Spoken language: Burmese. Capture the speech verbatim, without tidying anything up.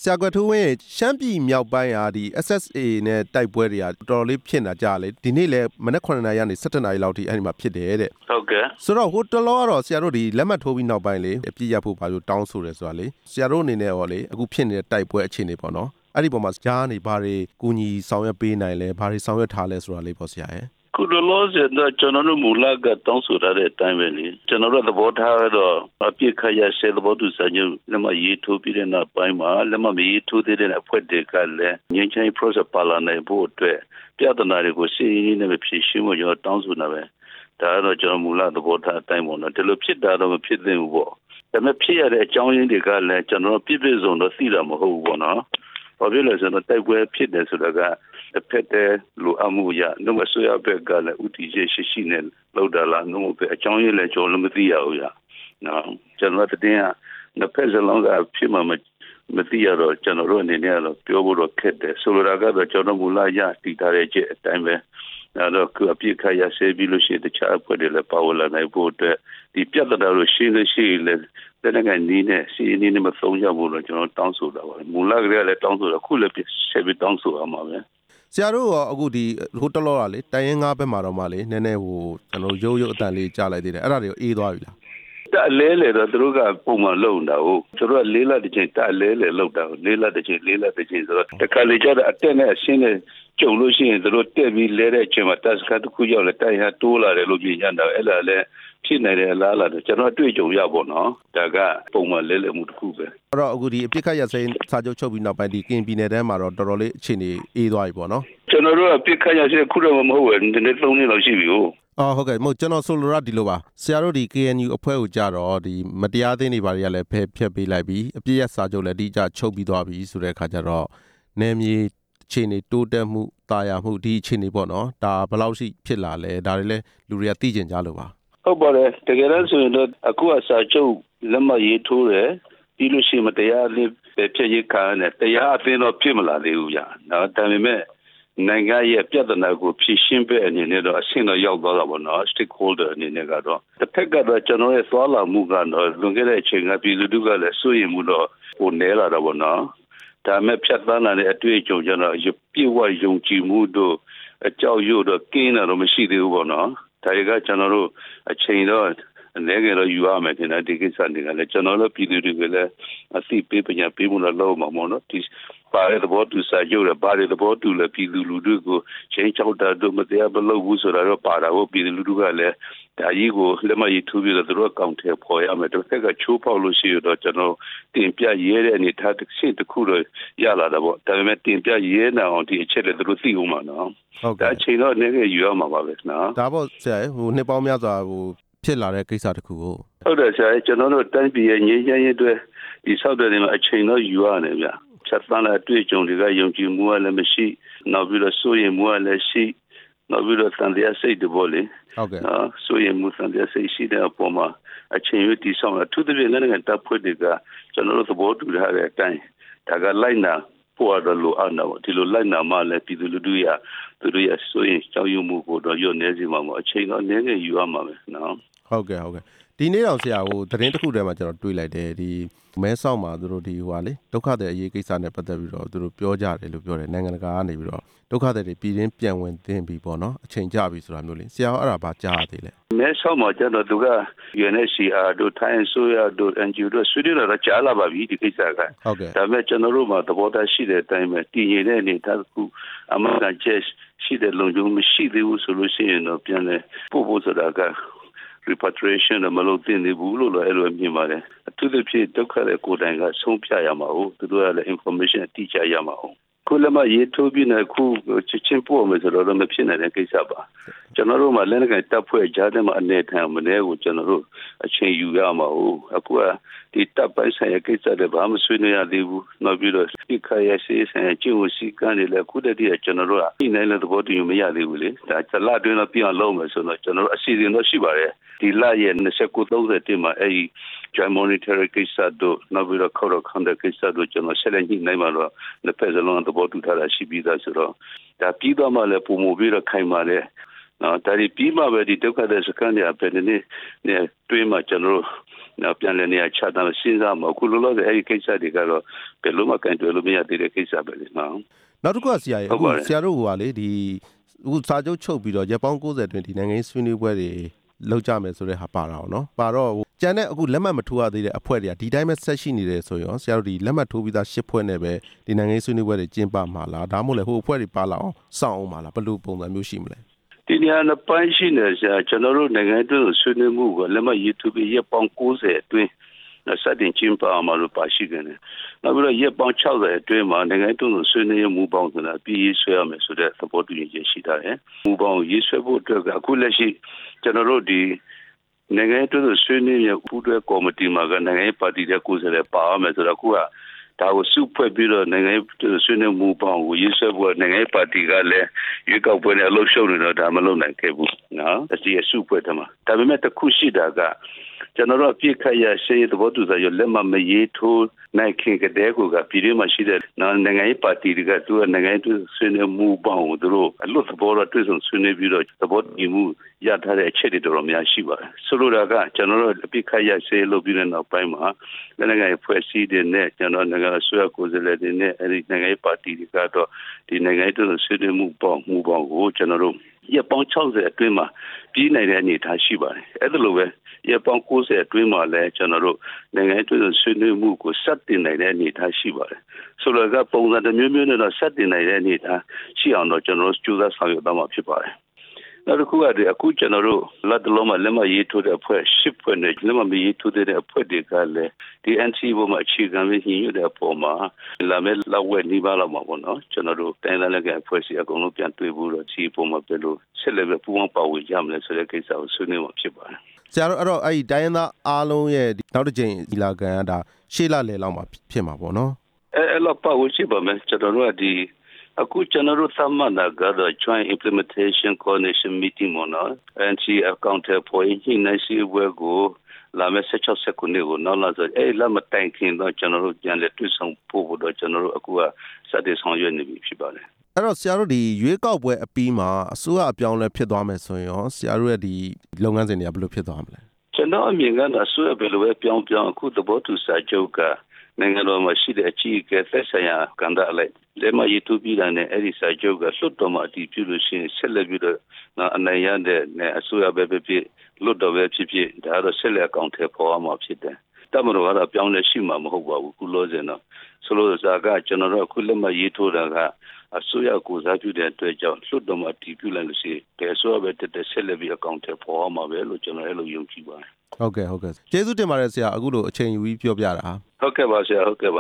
ဆရာကွယ်ထူးဝင်းရှမ်းပြည်မြောက်ပိုင်းဟာဒီ S S A နဲ့တိုက်ပွဲတွေကတော်တော်လေးဖြစ်နေကြလေဒီနေ့လည်းမနက်ခုနှစ်နာရီကနေ၁၇နာရီလောက်ထိအဲ့ဒီမှာဖြစ်တယ်တဲ့ဟုတ်ကဲ့ဆိုတော့ဟိုတလောကတော့ဆရာတို့ဒီလက်မှတ်ထိုးပြီးနောက်ပိုင်းလေအပြည့်ရဖို့ဘာလို့တောင်းဆိုရဲဆိုတာလေဆရာတို့အနေနဲ့ရောလေအခုဖြစ်နေတဲ့တိုက်ပွဲအခြေအနေပေါ့နော်အဲ့ဒီပေါ်မှာကြားနေဘာတွေကူညီဆောင်ရွက်ပေးနိုင်လဲဘာတွေဆောင်ရွက်ထားလဲဆိုတာလေးပေါ့ဆရာရဲ့ခုလောဆယ်တော့ကျွန်တော်တို့မူလကတောင်းဆိုထားတဲ့အတိုင်းပဲလေကျွန်တော်တို့သဘောထားတော့အပြစ်ခရရသဘောတူစာချုပ်လက်မရေးထိုးပြီးတဲ့နောက်ပိုင်းမှာလက်မမရေးထိုးသေးတဲ့အဖွဲ့တွေကလည်းငြိမ်းချမ်းရေး process ပါလာနိုင်ဖို့အတွက်ပြဿနာတွေကိုစီးရင်နဲ့ဖြေရှင်းဖို့ကျွန်တော်တောင်းဆိုနေပဲဒါကတော့ကျွန်တော်မူလသဘောထားအတိုင်းပေါ့နော်ဒီလိုဖြစ်တာတော့မဖြစ်သင့်ဘူးပေါ့ဒါပေမဲ့ဖြစ်ရတဲ့အကြောင်းရင်းတွေကလည်းကျွန်တော်ပြည့်ပြည့်စုံတော့သိတာမဟုတ်ဘူးပေါ့နော်ဘာဖြစ်လဲဆိုတော့တိုက်ပွဲဖြစ်တယ်ဆိုတာကတစ်ဖက်တည်းလူအမှုရနှုတ်ဆွေးရဘက်ကလည်းဥတီရှိရှိနဲ့လောက်တာလားနှုတ်ပဲအကြောင်းရင်းလည်းကျွန်တော်မသိရဘူးရနော်ကျွန်တော်တည်းကနှစ်ဖက်စလုံးကဖြစ်မှမသိရတော့ကျွန်တော်တို့အနေနဲ့တော့ပြောဖို့တော့ခက်တယ်ဆိုလိုတာကတော့ကျွန်တော်မူလရတည်ထားတဲ့အချက်အတိုင်းပဲအဲ့တော့ခုအပြစ်ခရဆေးပြီးလို့ရှိရင်တခြားအဖွဲ့တွေလည်းပါဝင်လာနိုင်ဖို့အတွက်ဒီပြဿနာလို့ရှိလို့ရှိလေတဲ့နိုင်ငံနီးနဲ့စီနီးနဲ့မဆုံးရဘူးလို့ကျွန်တော်တောင်းဆိုတာပါမူလကလေးလည်းတောင်းဆိုတာခုလည်းဆက်ပြီးတောင်းဆိုရမှာပဲဆရာတို့ရောအခုဒီဟိုတလောတာလေတိုင်းရင်းငါးဘက်မှာတော့မှလေနည်းနည်းဟိုကျွန်တော်ရုပ်ရုပ်အတန်လေးကြားလိုက်သေးတယ်အဲ့ဒါတွေကိုအေးသွားပြီလားတက်လဲလေတော့သူတို့ကပုံမှန်လုံတာဟုတ်သူတို့ကလေးလက်တစ်ချိန်တက်လဲလေလုံတာလေးလက်တစ်ချိန်လေးလက်တစ်ချိန်ဆိုတော့တခါလေကျတော့အတက်နဲ့အရှင်းနဲ့ကြုံလို့ရှိရင်သူတို့တက်ပြီးလဲတဲ့အချိန်မှာတက်စကတစ်ခုရောက်လဲတိုင်ဟာတိုးလာတယ်လို့ပြင်ရတာအဲ့ဒါလည်းဖြစ်နေတယ်လားလားကျွန်တော်တွေ့ကြုံရပါတော့ဒါကပုံမှန်လဲလဲမှုတစ်ခုပဲအဲ့တော့အခုဒီအပြစ်ခတ်ရစိမ်းစာချုပ်ချုပ်ပြီးနောက်ပိုင်းဒီကင်ပြည်နယ်ထဲမှာတော့တော်တော်လေးအခြေအနေအေးသွားပြီပေါ့နော်ကျွန်တော်တို့အပြစ်ခတ်ရစိမ်းခုတော့မဟုတ်ဘူးဒီနေ့သုံးနှစ်လောက်ရှိပြီဟုတ်အော်ဟုတ်ကဲ့မဟုတ်ကျွန်တော်ဆိုလိုတာဒီလိုပါဆရာတို့ဒီ K N U အဖွဲ့ကိုကြတော့ဒီမတရားသိနေပါတွေကလည်းဖယ်ဖြတ်ပေးလိုက်ပြီးအပြစ်ရစာချုပ်လည်းဒီကြချုပ်ပြီးသွားပြီဆိုတဲ့အခါကျတော့နယ်မြေအခြေအနေတိုးတက်မှုတာယာမှုဒီအခြေအနေပေါ့နော်ဒါဘယ်လောက်ရှိဖြစ်လာလဲဒါတွေလည်းလူတွေကသိကျင်ကြလို့ပါဟုတ်ပါတယ်တကယ်လို့ဆိုရင်တော့အခုအစာချုပ်လက်မရေးထိုးတယ်ပြီးလို့ရှိရင်မတရားလေးပဲဖြစ်ရေးခံရတယ်တရားအသင်းတော့ဖြစ်မလာသေးဘူးဗျာနော်ဒါပေမဲ့နိုင်ငံရဲ့ပြဿနာကိုဖြေရှင်းပေးအနေနဲ့တော့အဆင့်တော့ရောက်သွားတာပေါ့နော် stakeholder အနေနဲ့ကတော့တစ်ဖက်ကတော့ကျွန်တော်ရဲ့သွားလာမှုကတော့လွန်ခဲ့တဲ့အချိန်ကပြည်သူတွေကလည်းစိုးရိမ်မှုတော့ဟိုနေလာတော့ပေါ့နော်ဒါမဲ့ဖြတ်သန်းလာတဲ့အတွေ့အကြုံကျွန်တော်ပြေဝယုံကြည်မှုတို့အကြောက်ရွံ့တော့ကင်းတာတော့မရှိသေးဘူးပေါ့နော်ဒါတွေကကျွန်တော်တို့အချိန်တော့အနေငယ်တော့ယူရမယ်ခင်ဗျာဒီကိစ္စတွေကလည်းကျွန်တော်တို့ပြည်သူတွေကလည်းအသိပေးပညာပေးမှုတော့လုပ်မှာပေါ့နော်ဒီပါတဲ့ဘောတူစာချုပ်ရပါတဲ့ဘောတူလည်းပြည်သူလူထုကိုချင်းချောက်တာတို့မတရားမလုပ်ဘူးဆိုတာတော့ပါတာဟုတ်ပြည်သူလူထုကလည်းဒါကြီးကိုလက်မရေးထိုးပြီးတော့သူတို့အကောင့်ထဲပေါ်ရမယ်တစ်ခါကချိုးပေါက်လို့ရှိရတော့ကျွန်တော်တင်ပြရဲတဲ့အနေထားတစ်ချက်တစ်ခုတော့ရလာတာပေါ့ဒါပေမဲ့တင်ပြရဲနေအောင်ဒီအချက်လည်းသူတို့သိအောင်ပါနော်ဟုတ်ကဲ့အချိန်တော့အနေနဲ့ယူရမှာပါပဲနော်ဒါပေါ့ဆရာဟိုနှစ်ပေါင်းများစွာဟိုဖြစ်လာတဲ့ကိစ္စတစ်ခုကိုဟုတ်တယ်ဆရာကျွန်တော်တို့တိုင်းပြည်ရဲ့ငြိမ်းချမ်းရေးအတွက်ဒီဆောက်တဲ့နေမှာအချိန်တော့ယူရတယ်ဗျချက်သန်းတဲ့အတွေ့အကြုံတွေကယုံကြည်မှုကလည်းမရှိနောက်ပြီးတော့စိုးရိမ်မှုကလည်းရှိနောက်ပြီးတော့သံတရားစိတ်တဘောလေဟုတ်ကဲ့နော်စိုးရိမ်မှုသံတရားစိတ်ရှိတဲ့အပေါ်မှာအချိန်ရွေးတည်ဆောင်တာသူတစ်ပြည့်လည်းငါတပ်ဖွဲ့တွေကကျွန်တော်တို့သဘောတူထားတဲ့အတိုင်းဒါကလိုက်နာပေါ်တော့လို့အောင်တော့ဒီလိုလိုက်နာမှလည်းပြည်သူလူထုရသူတို့ရစိုးရိမ်ကြောက်ရွံ့မှုကိုတော့ညှို့နေစီမှာအချိန်တော့နည်းနည်းယူရမှာပဲနော်ဟုတ်ကဲ့ဟုတ်ကဲ့ဒီနေ့တော့ဆရာဟိုသတင်းတစ်ခုတည်းမှာကျွန်တော်တွေးလိုက်တယ်ဒီမဲဆောက်မှာသူတို့ဒီဟိုဟာလေဒုက္ခသည်အရေးကိစ္စနဲ့ပတ်သက်ပြီးတော့သူတို့ပြောကြတယ်လို့ပြောတယ်နိုင်ငံတကာကနေပြီးတော့ဒုက္ခသည်တွေပြည်ရင်းပြန်ဝင်သင့်ပြီပေါ့နော်အချိန်ကြပြီဆိုတာမျိုးလေဆရာအဲ့ဒါဘာကြားရသေးလဲမဲဆောက်မှာကျတော့သူက U N H C R တို့ထိုင်းဆိုရတို့ N G O တို့ဆွေးနွေးတော့ကြားလာပါပြီဒီကိစ္စကဟုတ်ကဲ့ဒါပေမဲ့ကျွန်တော်တို့မှာသဘောထားရှိတဲ့အတိုင်းပဲတည်ငြိမ်တဲ့အနေအထားခုအမှန်တန်ချက်ရှိတဲ့လုံခြုံမရှိသေးဘူးဆိုလို့ရှိရင်တော့ပြန်လဲပို့ဖို့ဆိုတာကrepatriation မလုပ်သင့်ဘူးလို့လည်းအဲ့လိုမြင်ပါတယ်အထူးသဖြင့်ဒုက္ခတဲ့ကိုယ်တိုင်ကဆုံးဖြတ်ရမှာဟုတ်သူတို့ကလည်း information အတိအကျရမှာဟုတ်ခုလည်းမရေးထိုးပြီးနေခုချင်းချင်းပို့မယ်ဆိုတော့မဖြစ်နိုင်တဲ့ကိစ္စပါကျွန်တော်တို့မှလည်းငါတပ်ဖွဲ့ကြားထဲမှာအနေထိုင်မနေကိုကျွန်တော်တို့အချိန်ယူရမှာဟုတ်အခုကဒီတပ်ပိုင်းဆိုင်ရာကိစ္စတွေဘာမှဆွေးနွေးရသေးဘူးနောက်ပြီးတော့ဒီခရရေးဆိုင်ရာကျင့်ဝတ်စည်းကမ်းတွေလည်းခုတည်းကကျွန်တော်တို့ကဒီနိုင်တဲ့သဘောတူမရသေးဘူးလေဒါဇလအတွင်းတော့ပြန်လုပ်မယ်ဆိုတော့ကျွန်တော်တို့အစီအစဉ်တော့ရှိပါတယ်ဒီလရဲ့၂၉ ၃၀တင်မှာအဲ့ဒီ joint monetary ကိစ္စတို့နောက်ပြီးတော့ code of conduct ကိစ္စတို့ကျွန်တော်ဆက်လက်ညှိနှိုင်းမှာတော့လက်ဖက်စလုံးသဘောတူထားတာရှိပြီးသားဆိုတော့ဒါပြီးတော့မှလည်းပုံမပြီးတော့ခိုင်မာတဲ့နော်ဒါဒီပြီးမှပဲဒီဒုက္ခတဲ့စကန်တွေအပဲနေနေတွေးမှကျွန်တော်နော်ပြန်လည်းနေရာချတာစဉ်းစားမှာအခုလောလောဆယ်အဲ့ဒီကိစ္စတွေကတော့ဘယ်လိုမှကန်တွယ်လို့မရသေးတဲ့ကိစ္စပဲလေနော်နောက်တစ်ခုကဆရာကြီးအခုဆရာတို့ကလေဒီအခုစာချုပ်ချုပ်ပြီးတော့ရက်ပေါင်း၉၀တွင်ဒီနိုင်ငံရေးဆွေးနွေးပွဲတွေလောက်ကြမယ်ဆိုတဲ့ဟာပါတာအောင်နော်ပါတော့ကျန်တဲ့အခုလက်မှတ်မထိုးရသေးတဲ့အဖွဲ့တွေကဒီတိုင်းပဲဆက်ရှိနေတယ်ဆိုရင်ဆရာတို့ဒီလက်မှတ်ထိုးပြီးသားရှစ်ဖွဲ့နဲ့ပဲဒီနိုင်ငံရေးဆွေးနွေးပွဲတွေကျင်းပမှာလားဒါမှမဟုတ်လေဟိုအဖွဲ့တွေပါလာအောင်စောင့်အောင်မှာလားဘယ်လိုပုံစံမျိုးရှိမလဲဒီနေရာနဲ့ပိုင်းရှိနေဆရာကျွန်တော်တို့နိုင်ငံရေးဆွေးနွေးမှုကလက်မှတ်ရေးထိုးပြီးရက်ပေါင်း၉၀အတွင်းစတင်ကျင်းပမှာလို့ပါရှိတယ်နောက်ပြီးတော့ရက်ပေါင်း၆၀အတွင်းမှာနိုင်ငံရေးဆွေးနွေးမှုပေါင်းဆိုတာပြည်ရေးဆွဲရမယ်ဆိုတဲ့သဘောတူညီချက်ရှိတာတယ်မူပေါင်းရေးဆွဲဖို့အတွက်ကအခုလက်ရှိကျွန်တော်တို့ဒီနိုင်ငံရေးဆွေးနွေးရပူးတွဲကော်မတီမှာကနိုင်ငံရေးပါတီတဲ့ကိုယ်စားလှယ်ပါရမယ်ဆိုတော့အခုကဒါကိုစုဖွဲ့ပြီးတော့နိုင်ငံရေးဆွေးနွေးမှုပေါင်းကိုရေးဆွဲဖို့နိုင်ငံရေးပါတီကလည်းရွေးကောက်ပွဲနဲ့အလုပ်ရှုပ်နေတော့ဒါမလုပ်နိုင်ခဲ့ဘူးနော်အစီအစုဖွဲ့တယ်မှာဒါပေမဲ့တစ်ခုရှိတာကကျွန်တော်တို့အပြစ်ခတ်ရရှိသဘောတူစာရလက်မှတ်မရေးထိုးနိုင်ခင်ကတည်းကပြည်တွင်းမှာရှိတဲ့နိုင်ငံရေးပါတီတွေကသူကနိုင်ငံရေးဆွေးနွေးမှုပေါင်းကိုသူတို့အလွတ်သဘောတော့တွေ့ဆုံဆွေးနွေးပြီးတော့သဘောတူမှုရထားတဲ့အချက်တွေတော်များရှိပါတယ်ဆိုလိုတာကကျွန်တော်တို့အပြစ်ခတ်ရရှိလို့ပြီးတဲ့နောက်ပိုင်းမှာနိုင်ငံရေးဖွဲ့စည်းတဲ့နဲ့ကျွန်တော်နိုင်ငံဆွေးကိုယ်စားလှယ်တွေနဲ့အဲဒီနိုင်ငံရေးပါတီတွေကတော့ဒီနိုင်ငံရေးဆွေးနွေးမှုပေါင်းမှုပေါင်းကိုကျွန်တော်တို့ရက်ပေါင်း၆၀အတွင်းမှာပြည်နိုင်တဲ့အနေအထားရှိပါတယ်အဲ့ဒါလိုပဲရက်ပေါင်း၉၀အတွင်းမှာလည်းကျွန်တော်တို့နိုင်ငံရေးဆွေးနွေးမှုကိုစတင်နိုင်တဲ့အနေအထားရှိပါတယ်ဆိုတော့ကပုံစံတစ်မျိုးမျိုးနဲ့တော့စတင်နိုင်တဲ့အနေအထားရှိအောင်တော့ကျွန်တော်တို့ကြိုးစားဆောင်ရွက်သွားမှာဖြစ်ပါတယ်နောက်တစ်ခုကဒီအခုကျွန်တော်တို့လက်တလုံးမှာလက်မရေးထိုးတဲ့အဖွဲ့ရှစ်ဖွဲ့နဲ့လက်မမရေးထိုးတဲ့အဖွဲ့တွေကလည်းဒီ N C ပေါ်မှာအခြေခံပြီးညှိညွတ်တဲ့အပေါ်မှာလာမဲ့လောက်ဝက်နှီးပါးလောက်မှာပေါ့နော်ကျွန်တော်တို့တိုင်းသားလက်ကအဖွဲ့စီအကုန်လုံးပြန်တွေ့ဖို့တော့ဒီပုံမှာပြလို့ဆက်လက်ပဲပူးပေါင်းပါဝင်ကြမလဲဆိုတဲ့ကိစ္စကိုဆွေးနွေးမှာဖြစ်ပါတယ်ဆရာတို့အဲ့တော့အဲ့ဒီတိုင်းရင်းသားအားလုံးရဲ့နောက်တစ်ကြိမ်ဒီလာကန်ကဒါရှေ့လလယ်လောက်မှာဖြစ်မှာပေါ့နော်အဲအဲ့လောက်ပါဝင်ရှိပါမယ်ကျွန်တော်တို့ကဒီအခုကျွန်တော်တို့သမန္တာကတော့ Joint Implementation Coordination Meeting မှာနော် N C Accountant for International Work ကိုလာမယ့်၁၆ ၁၉ကိုနောက်လာဆိုအဲ့လာမတိုင်ခင်တော့ကျွန်တော်တို့ပြန်လက်တွေ့ဆောင်ဖို့တော့ကျွန်တော်တို့အခုကစတင်ဆောင်ရွက်နေပြီဖြစ်ပါတယ်အဲ့တော့ဆရာတို့ဒီရွေးကောက်ပွဲအပြီးမှာအစိုးရအပြောင်းလဲဖြစ်သွားမယ်ဆိုရင်ရောဆရာတို့ရဲ့ဒီလုပ်ငန်းစဉ်တွေကဘယ်လိုဖြစ်သွားမလဲကျွန်တော်အမြင်ကတော့အစိုးရဘယ်လိုပဲပြောင်းပြောင်းအခုသဘောတူစာချုပ်ကနိုင်ငံတော်မှာရှိတဲ့အကြီးအကဲသက်ဆိုင်ရာကဏ္ဍအလိုက်လက်မရေးထိုးပြီးတာနဲ့အဲ့ဒီစာချုပ်ကလွတ်တော်မှာအတည်ပြုလို့ရှိရင်ဆက်လက်ပြီးတော့အနိုင်ရတဲ့အစိုးရပဲဖြစ်ဖြစ်လွတ်တော်ပဲဖြစ်ဖြစ်ဒါတော့ဆက်လက်အကောင့်ထဲပေါ်အောင်မှာဖြစ်တယ်တမတော်ကတော့ပြောင်းလဲရှိမှာမဟုတ်ပါဘူးခုလို့စင်တော့ဆိုလို့စာကကျွန်တော်တို့အခုလက်မရေးထိုးတာကအစိုးရကိုစားပြုတဲ့အတွက်ကြောင့်လွတ်တော်မှာတည်ပြုလိုက်လို့ရှိရင်တဲ့အစိုးရပဲတက်တဲ့ဆက်လက်ပြီးအကောင့်ထဲပေါ်အောင်မှာပဲလို့ကျွန်တော်အဲ့လိုယုံကြည်ပါတယ်ဟုတ်ကဲ့ဟုတ်ကဲ့ကျေးဇူးတင်ပါတယ်ဆရာအခုလိုအချိန်ယူပြီးပြောပြတာဟုတ်ကဲ့ပါဆရာဟုတ်ကဲ့ပါ